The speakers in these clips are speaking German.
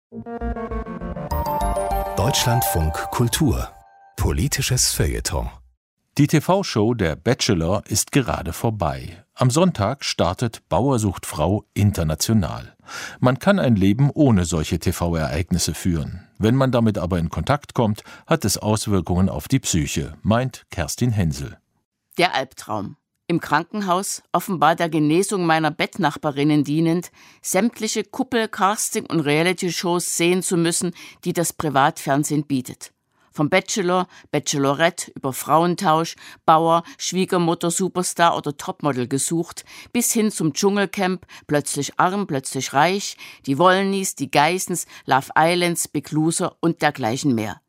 Deutschlandfunk Kultur. Politisches Feuilleton. Die TV-Show Der Bachelor ist gerade vorbei. Am Sonntag startet Bauer sucht Frau international. Man kann ein Leben ohne solche TV-Ereignisse führen. Wenn man damit aber in Kontakt kommt, hat es Auswirkungen auf die Psyche, meint Kerstin Hensel. Der Albtraum. Im Krankenhaus, offenbar der Genesung meiner Bettnachbarinnen dienend, sämtliche Kuppel-, Casting- und Reality-Shows sehen zu müssen, die das Privatfernsehen bietet. Vom Bachelor, Bachelorette über Frauentausch, Bauer, Schwiegermutter, Superstar oder Topmodel gesucht, bis hin zum Dschungelcamp, plötzlich arm, plötzlich reich, die Wollnies, die Geissens, Love Islands, Big Loser und dergleichen mehr.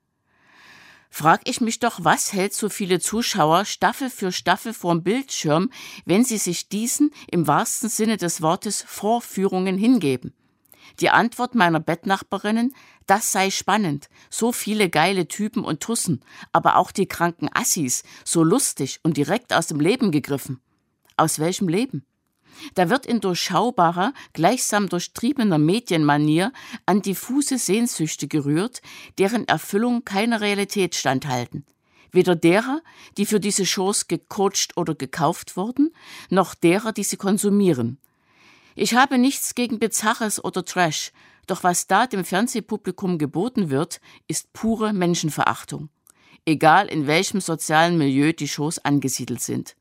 Frag ich mich doch, was hält so viele Zuschauer Staffel für Staffel vorm Bildschirm, wenn sie sich diesen, im wahrsten Sinne des Wortes, Vorführungen hingeben? Die Antwort meiner Bettnachbarinnen: Das sei spannend, so viele geile Typen und Tussen, aber auch die kranken Assis, so lustig und direkt aus dem Leben gegriffen. Aus welchem Leben? Da wird in durchschaubarer, gleichsam durchtriebener Medienmanier an diffuse Sehnsüchte gerührt, deren Erfüllung keiner Realität standhalten. Weder derer, die für diese Shows gecoacht oder gekauft wurden, noch derer, die sie konsumieren. Ich habe nichts gegen Bizarres oder Trash, doch was da dem Fernsehpublikum geboten wird, ist pure Menschenverachtung. Egal in welchem sozialen Milieu die Shows angesiedelt sind.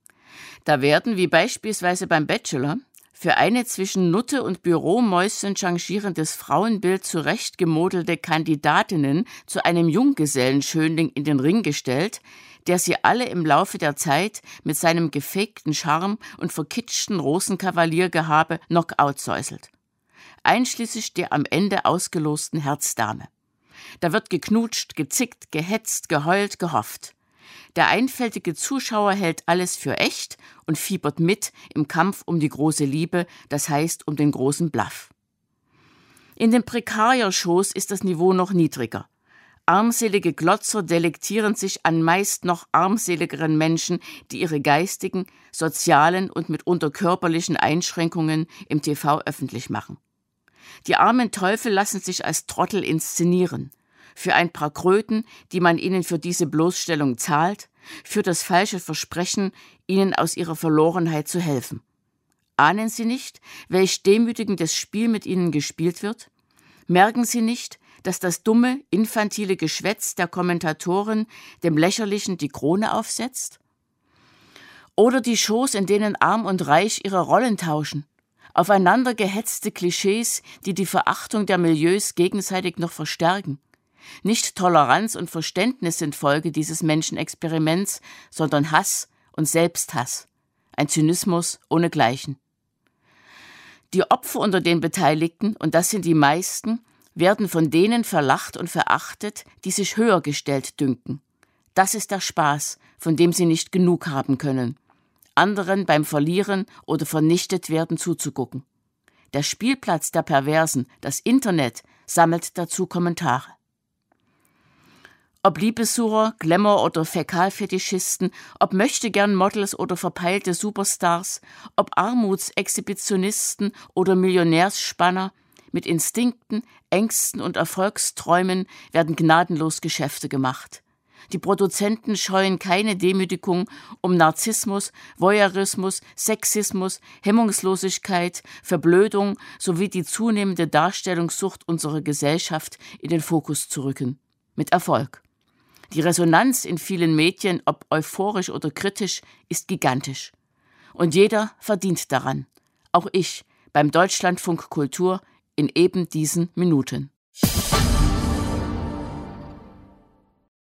Da werden, wie beispielsweise beim Bachelor, für eine zwischen Nutte und Büromäuschen changierendes Frauenbild zurechtgemodelte Kandidatinnen zu einem Junggesellenschönling in den Ring gestellt, der sie alle im Laufe der Zeit mit seinem gefakten Charme und verkitschten Rosenkavaliergehabe Knockout säuselt. Einschließlich der am Ende ausgelosten Herzdame. Da wird geknutscht, gezickt, gehetzt, geheult, gehofft. Der einfältige Zuschauer hält alles für echt und fiebert mit im Kampf um die große Liebe, das heißt um den großen Bluff. In den Prekarier-Shows ist das Niveau noch niedriger. Armselige Glotzer delektieren sich an meist noch armseligeren Menschen, die ihre geistigen, sozialen und mitunter körperlichen Einschränkungen im TV öffentlich machen. Die armen Teufel lassen sich als Trottel inszenieren. Für ein paar Kröten, die man ihnen für diese Bloßstellung zahlt, für das falsche Versprechen, ihnen aus ihrer Verlorenheit zu helfen. Ahnen Sie nicht, welch demütigendes Spiel mit ihnen gespielt wird? Merken Sie nicht, dass das dumme, infantile Geschwätz der Kommentatoren dem Lächerlichen die Krone aufsetzt? Oder die Shows, in denen Arm und Reich ihre Rollen tauschen? Aufeinander gehetzte Klischees, die die Verachtung der Milieus gegenseitig noch verstärken. Nicht Toleranz und Verständnis sind Folge dieses Menschenexperiments, sondern Hass und Selbsthass. Ein Zynismus ohnegleichen. Die Opfer unter den Beteiligten, und das sind die meisten, werden von denen verlacht und verachtet, die sich höher gestellt dünken. Das ist der Spaß, von dem sie nicht genug haben können. Anderen beim Verlieren oder vernichtet werden zuzugucken. Der Spielplatz der Perversen, das Internet, sammelt dazu Kommentare. Ob Liebessucher, Glamour- oder Fäkalfetischisten, ob Möchtegern-Models oder verpeilte Superstars, ob Armutsexhibitionisten oder Millionärsspanner, mit Instinkten, Ängsten und Erfolgsträumen werden gnadenlos Geschäfte gemacht. Die Produzenten scheuen keine Demütigung, um Narzissmus, Voyeurismus, Sexismus, Hemmungslosigkeit, Verblödung sowie die zunehmende Darstellungssucht unserer Gesellschaft in den Fokus zu rücken. Mit Erfolg. Die Resonanz in vielen Medien, ob euphorisch oder kritisch, ist gigantisch. Und jeder verdient daran. Auch ich beim Deutschlandfunk Kultur in eben diesen Minuten.